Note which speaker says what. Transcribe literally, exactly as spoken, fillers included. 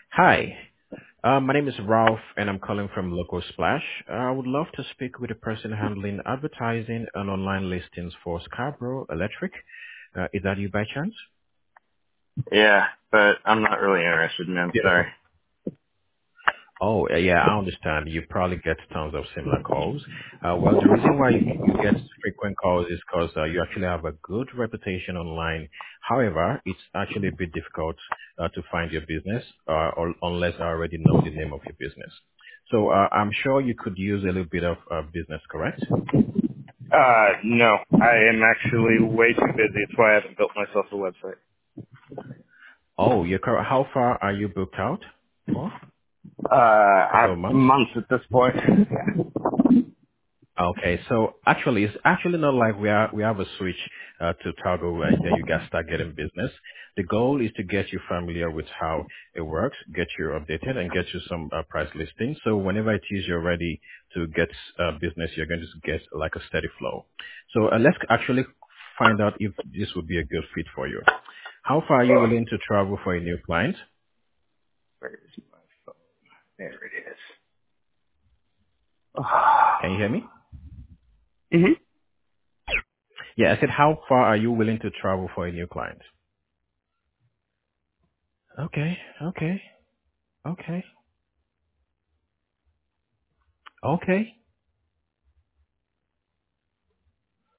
Speaker 1: Hi, uh, my name is Ralph, and I'm calling from Local Splash. Uh, I would love to speak with the person handling advertising and online listings for Scarborough Electric. Uh, is that you by chance?
Speaker 2: Yeah, but I'm not really interested, man. Sorry.
Speaker 1: Beautiful. Oh, uh, yeah, I understand. You probably get tons of similar calls. Uh, well, the reason why you, you get frequent calls is because uh, you actually have a good reputation online. However, it's actually a bit difficult uh, to find your business, uh, or, unless I already know the name of your business. So uh, I'm sure you could use a little bit of uh, business, correct?
Speaker 2: Uh, no. I am actually way too busy. That's why I haven't built myself a website.
Speaker 1: Oh, you're cor- how far are you booked out for?
Speaker 2: Uh,
Speaker 1: Couple of
Speaker 2: I've
Speaker 1: months?
Speaker 2: months at this point.
Speaker 1: Okay, so actually, it's actually not like we are we have a switch uh, to toggle and then you guys start getting business. The goal is to get you familiar with how it works, get you updated, and get you some uh, price listings. So whenever it is you're ready to get uh, business, you're going to get like a steady flow. So uh, let's actually find out if this would be a good fit for you. How far are you willing to travel for a new client?
Speaker 2: Where is my phone? There it is.
Speaker 1: Can you hear me?
Speaker 2: hmm
Speaker 1: Yeah, I said how far are you willing to travel for a new client? Okay, okay, okay. Okay.